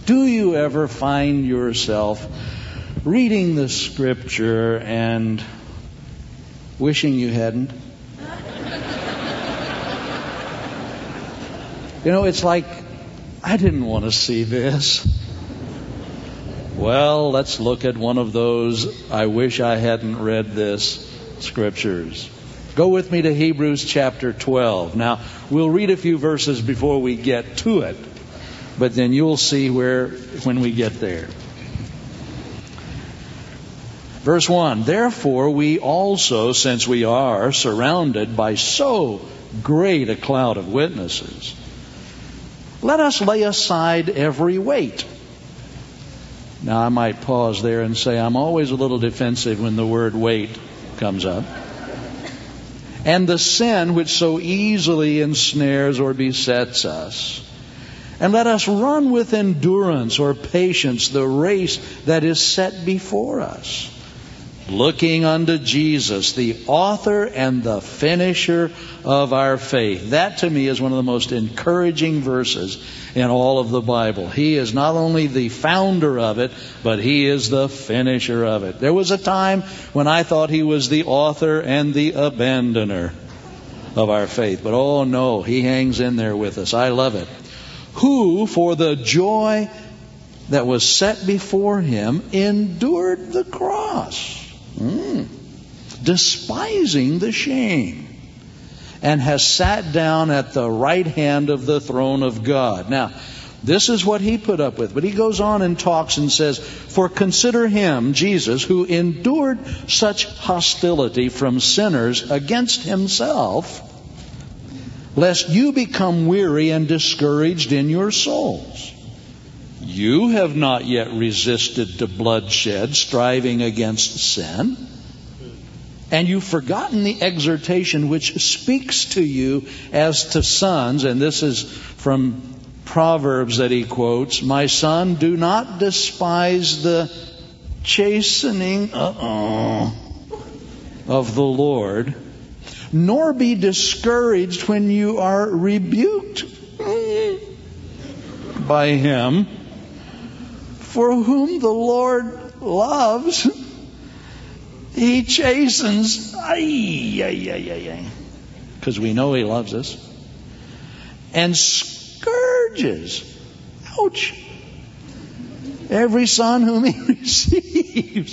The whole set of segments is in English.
Do you ever find yourself reading the Scripture and wishing you hadn't? You know, it's like, I didn't want to see this. Well, let's look at one of those I wish I hadn't read this scriptures. Go with me to Hebrews chapter 12. Now, we'll read a few verses before we get to it, but then you'll see when we get there. Verse 1, therefore we also, since we are surrounded by so great a cloud of witnesses, let us lay aside every weight. Now, I might pause there and say I'm always a little defensive when the word weight comes up. And the sin which so easily ensnares or besets us. And let us run with endurance or patience the race that is set before us, looking unto Jesus, the author and the finisher of our faith. That to me is one of the most encouraging verses in all of the Bible. He is not only the founder of it, but He is the finisher of it. There was a time when I thought He was the author and the abandoner of our faith. But oh no, He hangs in there with us. I love it. Who, for the joy that was set before Him, endured the cross, despising the shame, and has sat down at the right hand of the throne of God. Now, this is what He put up with. But He goes on and talks and says, for consider Him, Jesus, who endured such hostility from sinners against Himself, lest you become weary and discouraged in your souls. You have not yet resisted to bloodshed, striving against sin. And you've forgotten the exhortation which speaks to you as to sons. And this is from Proverbs that he quotes. My son, do not despise the chastening of the Lord, nor be discouraged when you are rebuked by Him. For whom the Lord loves, He chastens, because we know He loves us, and scourges, ouch, every son whom He receives.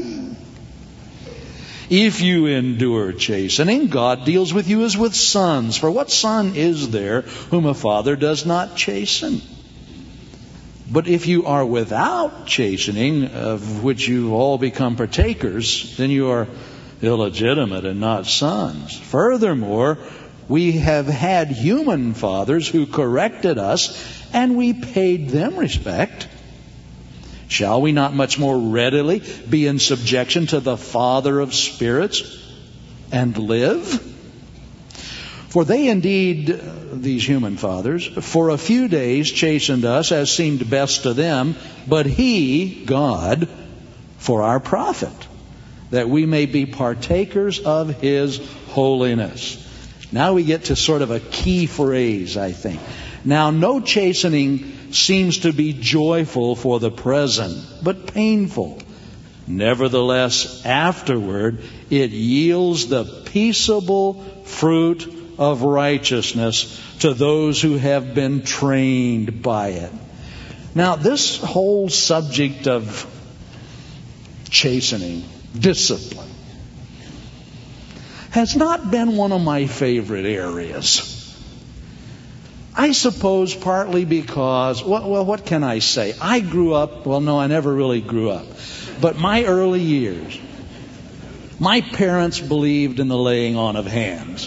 If you endure chastening, God deals with you as with sons. For what son is there whom a father does not chasten? But if you are without chastening, of which you all become partakers, then you are illegitimate and not sons. Furthermore, we have had human fathers who corrected us, and we paid them respect. Shall we not much more readily be in subjection to the Father of spirits and live? For they indeed, these human fathers, for a few days chastened us as seemed best to them, but He, God, for our profit, that we may be partakers of His holiness. Now we get to sort of a key phrase, I think. Now, no chastening seems to be joyful for the present, but painful. Nevertheless, afterward, it yields the peaceable fruit of righteousness to those who have been trained by it. Now, this whole subject of chastening, discipline, has not been one of my favorite areas. I suppose partly because, well, what can I say? I grew up, well, no, I never really grew up. But my early years, my parents believed in the laying on of hands.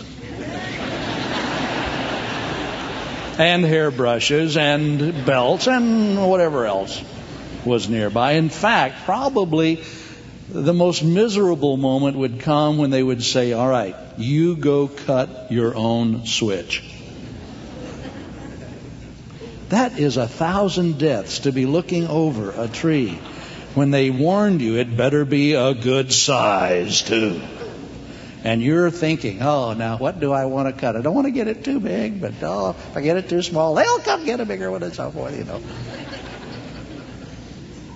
And hairbrushes and belts and whatever else was nearby. In fact, probably the most miserable moment would come when they would say, all right, you go cut your own switch. That is 1,000 deaths to be looking over a tree when they warned you it better be a good size too. And you're thinking, oh, now what do I want to cut? I don't want to get it too big, but if I get it too small, they'll come get a bigger one and so forth,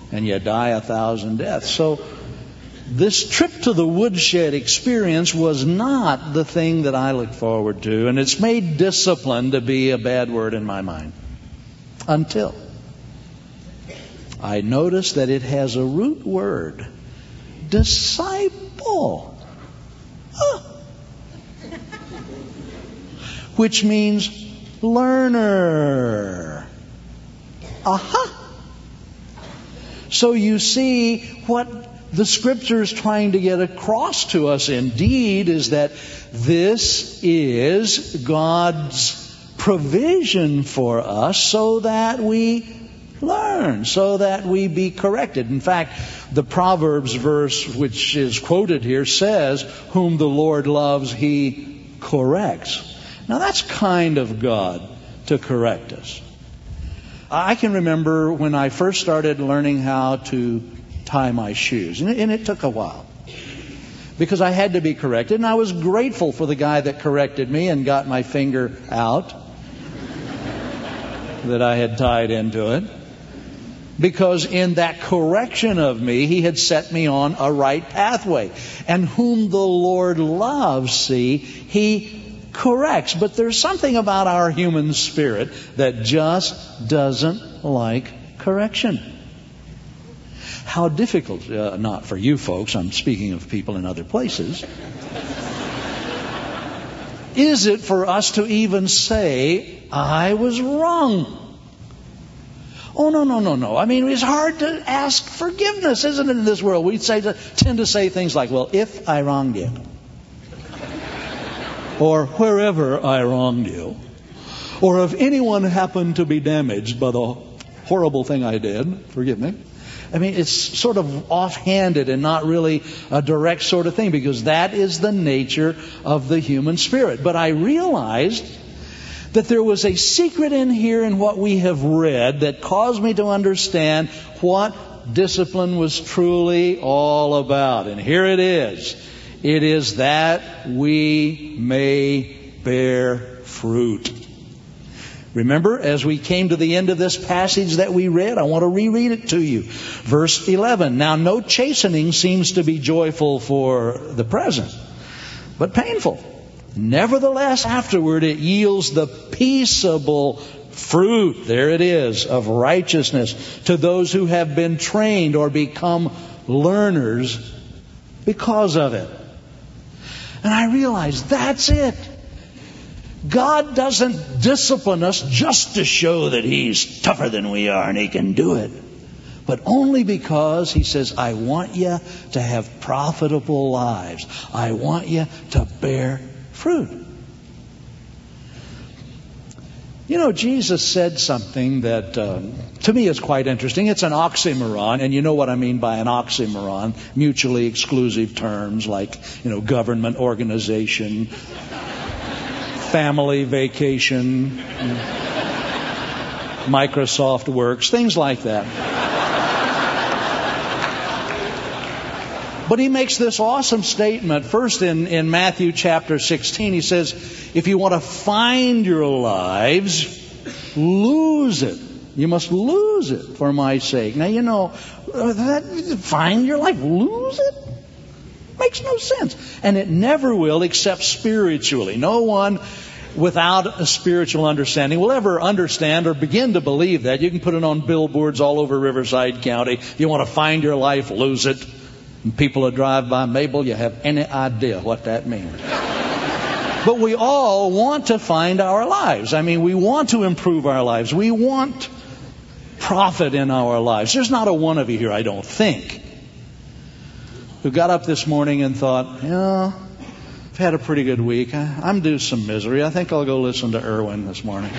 and you die 1,000 deaths. So this trip to the woodshed experience was not the thing that I look forward to, and it's made discipline to be a bad word in my mind. Until I noticed that it has a root word, disciple, which means learner. Aha! So you see, what the Scripture is trying to get across to us indeed is that this is God's provision for us so that we learn, so that we be corrected. In fact, the Proverbs verse which is quoted here says, whom the Lord loves, He corrects. Now that's kind of God to correct us. I can remember when I first started learning how to tie my shoes, and it took a while because I had to be corrected, and I was grateful for the guy that corrected me and got my finger out that I had tied into it, because in that correction of me, He had set me on a right pathway. And whom the Lord loves, see, He corrects. But there's something about our human spirit that just doesn't like correction. How difficult, not for you folks, I'm speaking of people in other places, is it for us to even say, I was wrong? Oh, no. I mean, it's hard to ask forgiveness, isn't it, in this world? We tend to say things like, well, if I wronged you, or wherever I wronged you, or if anyone happened to be damaged by the horrible thing I did, forgive me. I mean, it's sort of offhanded and not really a direct sort of thing, because that is the nature of the human spirit. But I realized that there was a secret in here in what we have read that caused me to understand what discipline was truly all about. And here it is. It is that we may bear fruit. Remember, as we came to the end of this passage that we read, I want to reread it to you. Verse 11. Now, no chastening seems to be joyful for the present, but painful. Nevertheless, afterward it yields the peaceable fruit, there it is, of righteousness to those who have been trained or become learners because of it. And I realized that's it. God doesn't discipline us just to show that He's tougher than we are and He can do it, but only because He says, I want you to have profitable lives. I want you to bear fruit. You know, Jesus said something that to me is quite interesting. It's an oxymoron, and you know what I mean by an oxymoron. Mutually exclusive terms like, government organization, family vacation, Microsoft Works, things like that. But He makes this awesome statement. First in Matthew chapter 16, He says, if you want to find your lives, lose it. You must lose it for my sake. Now, find your life, lose it? Makes no sense. And it never will, except spiritually. No one without a spiritual understanding will ever understand or begin to believe that. You can put it on billboards all over Riverside County. If you want to find your life, lose it. And people that drive by Mabel, you have any idea what that means. But we all want to find our lives. I mean, we want to improve our lives. We want profit in our lives. There's not a one of you here, I don't think, who got up this morning and thought, I've had a pretty good week. I'm due some misery. I think I'll go listen to Erwin this morning.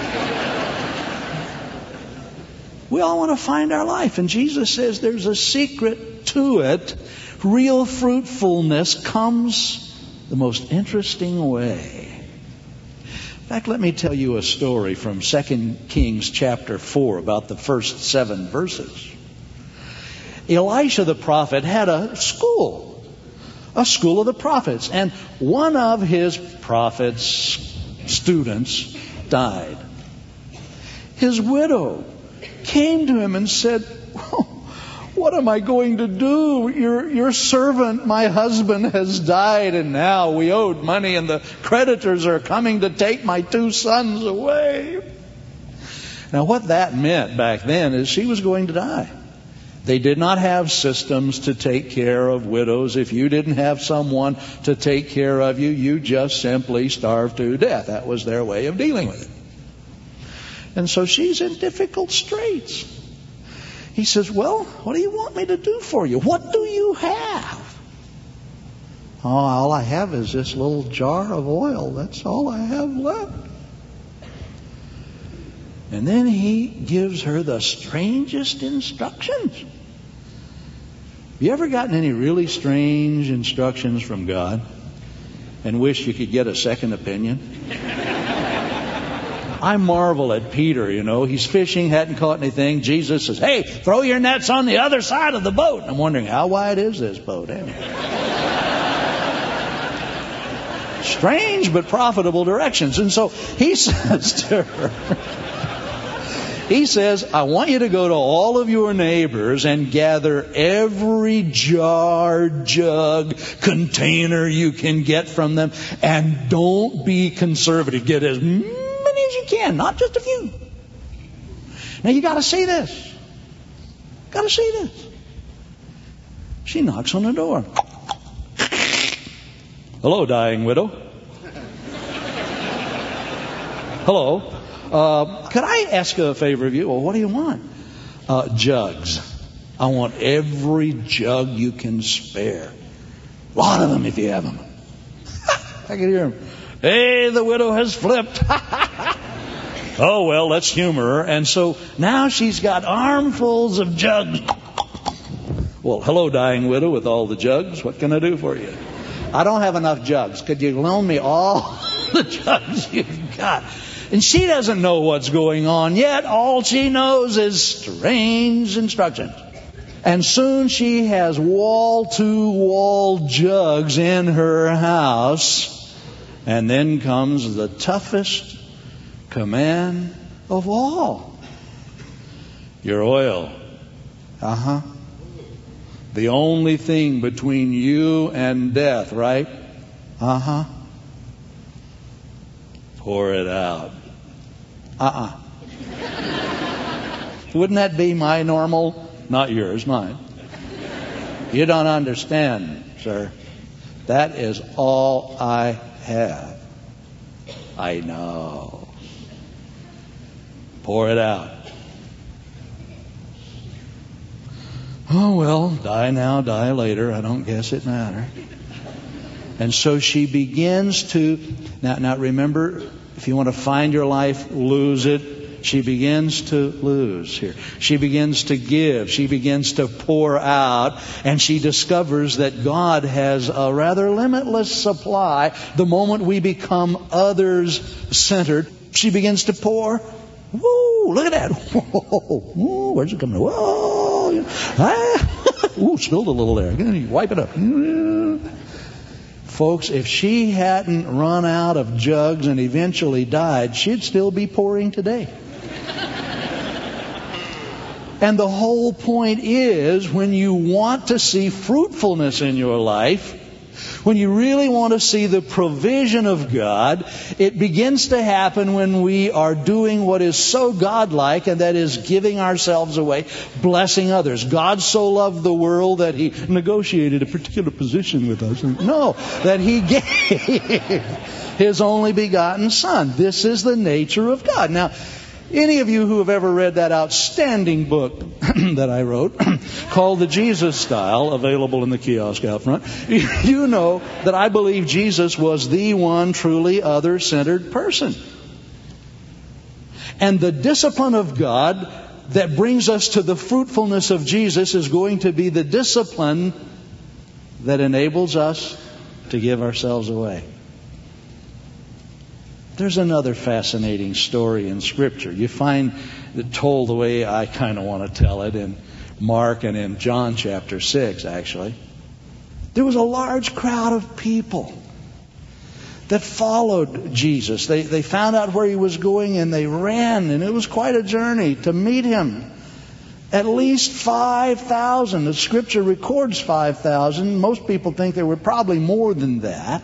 We all want to find our life. And Jesus says there's a secret to it. Real fruitfulness comes the most interesting way. In fact, let me tell you a story from 2 Kings chapter 4 about the first 7 verses. Elisha the prophet had a school of the prophets, and one of his prophets' students died. His widow came to him and said, what am I going to do? Your servant, my husband, has died, and now we owed money, and the creditors are coming to take my 2 sons away. Now, what that meant back then is she was going to die. They did not have systems to take care of widows. If you didn't have someone to take care of you, you just simply starved to death. That was their way of dealing with it. And so she's in difficult straits. He says, well, what do you want me to do for you? What do you have? Oh, all I have is this little jar of oil. That's all I have left. And then he gives her the strangest instructions. Have you ever gotten any really strange instructions from God and wish you could get a second opinion? I marvel at Peter, He's fishing, hadn't caught anything. Jesus says, hey, throw your nets on the other side of the boat. I'm wondering, how wide is this boat? Strange but profitable directions. And so he says to her, he says, I want you to go to all of your neighbors and gather every jar, jug, container you can get from them. And don't be conservative. Get as many as you can, not just a few. Now you got to see this. Got to see this. She knocks on the door. Hello, dying widow. Hello. Could I ask a favor of you? Well, what do you want? Jugs. I want every jug you can spare. A lot of them if you have them. I can hear him. Hey, the widow has flipped. Oh, well, let's humor her. And so now she's got armfuls of jugs. Well, hello, dying widow with all the jugs. What can I do for you? I don't have enough jugs. Could you loan me all the jugs you've got? And she doesn't know what's going on yet. All she knows is strange instructions. And soon she has wall-to-wall jugs in her house. And then comes the toughest command of all. Your oil. The only thing between you and death, right? Pour it out. Wouldn't that be my normal? Not yours, mine. You don't understand, sir. That is all I have. I know. Pour it out. Oh, well, die now, die later. I don't guess it matters. And so she begins to, now remember, if you want to find your life, lose it. She begins to lose here. She begins to give. She begins to pour out. And she discovers that God has a rather limitless supply. The moment we become others-centered, she begins to pour. Woo, look at that. Whoa, where's it coming? Whoa. Ooh, spilled a little there. Wipe it up. Folks, if she hadn't run out of jugs and eventually died, she'd still be pouring today. And the whole point is, when you want to see fruitfulness in your life, when you really want to see the provision of God, it begins to happen when we are doing what is so godlike, and that is giving ourselves away, blessing others. God so loved the world that He negotiated a particular position with us. No, that He gave His only begotten Son. This is the nature of God. Now, any of you who have ever read that outstanding book that I wrote called The Jesus Style, available in the kiosk out front, you know that I believe Jesus was the one truly other-centered person. And the discipline of God that brings us to the fruitfulness of Jesus is going to be the discipline that enables us to give ourselves away. There's another fascinating story in Scripture. You find it told the way I kind of want to tell it in Mark and in John chapter 6, actually. There was a large crowd of people that followed Jesus. They found out where He was going and they ran, and it was quite a journey to meet Him. At least 5,000. The Scripture records 5,000. Most people think there were probably more than that.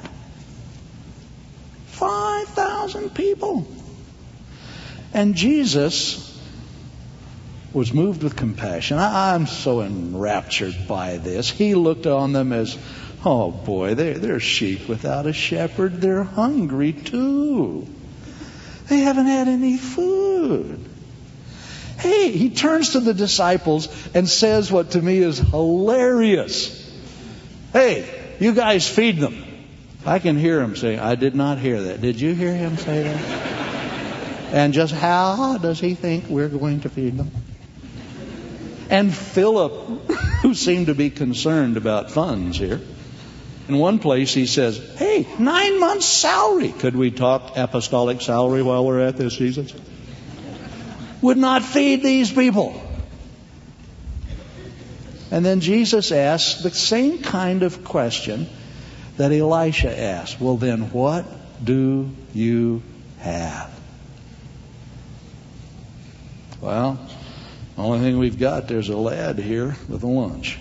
5,000 people. And Jesus was moved with compassion. I'm so enraptured by this. He looked on them as, oh boy, they're sheep without a shepherd. They're hungry too. They haven't had any food. Hey, he turns to the disciples and says what to me is hilarious. Hey, you guys feed them. I can hear him saying, I did not hear that. Did you hear him say that? And just how does he think we're going to feed them? And Philip, who seemed to be concerned about funds here, in one place he says, hey, 9 months' salary. Could we talk apostolic salary while we're at this, Jesus? Would not feed these people. And then Jesus asked the same kind of question that Elisha asked. Well, then what do you have? Well, the only thing we've got, there's a lad here with a lunch.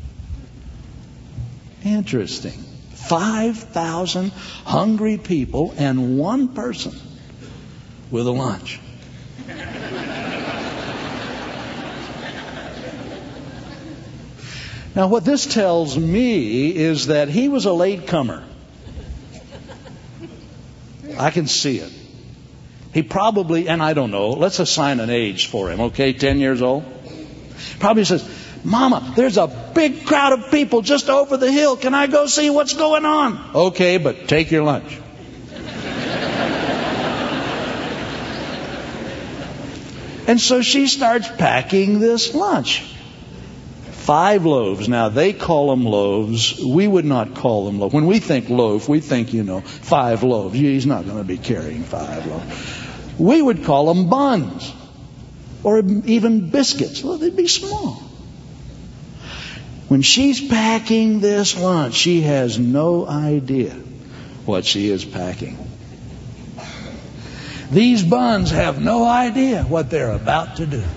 Interesting. 5,000 hungry people and one person with a lunch. Now, what this tells me is that he was a latecomer. I can see it. He probably, and I don't know, let's assign an age for him, okay? 10 years old. Probably says, Mama, there's a big crowd of people just over the hill. Can I go see what's going on? Okay, but take your lunch. And so she starts packing this lunch. 5 loaves. Now, they call them loaves. We would not call them loaves. When we think loaf, we think, 5 loaves. He's not going to be carrying 5 loaves. We would call them buns. Or even biscuits. Well, they'd be small. When she's packing this lunch, she has no idea what she is packing. These buns have no idea what they're about to do.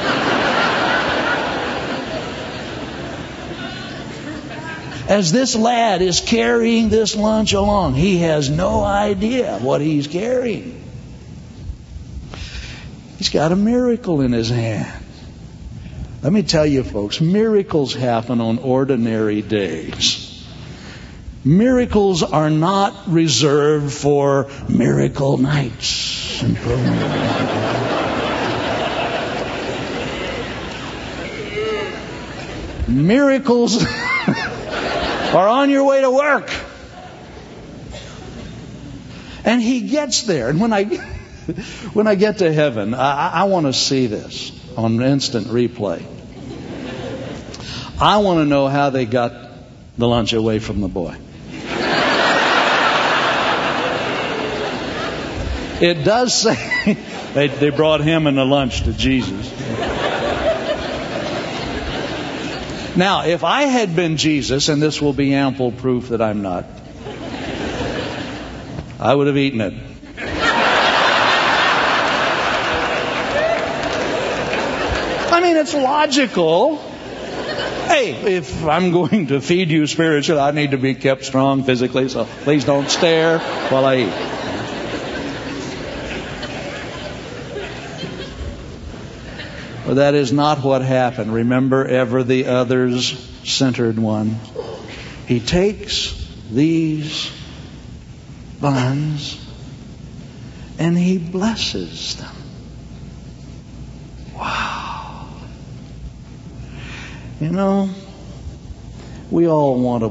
As this lad is carrying this lunch along, he has no idea what he's carrying. He's got a miracle in his hand. Let me tell you, folks, miracles happen on ordinary days. Miracles are not reserved for miracle nights and programs. Miracles are on your way to work. And he gets there. And when I get to heaven, I want to see this on instant replay. I want to know how they got the lunch away from the boy. It does say they brought him and the lunch to Jesus. Now, if I had been Jesus, and this will be ample proof that I'm not, I would have eaten it. I mean, it's logical. Hey, if I'm going to feed you spiritually, I need to be kept strong physically, so please don't stare while I eat. But that is not what happened. Remember, ever the others centered one. He takes these buns and he blesses them. Wow. We all want to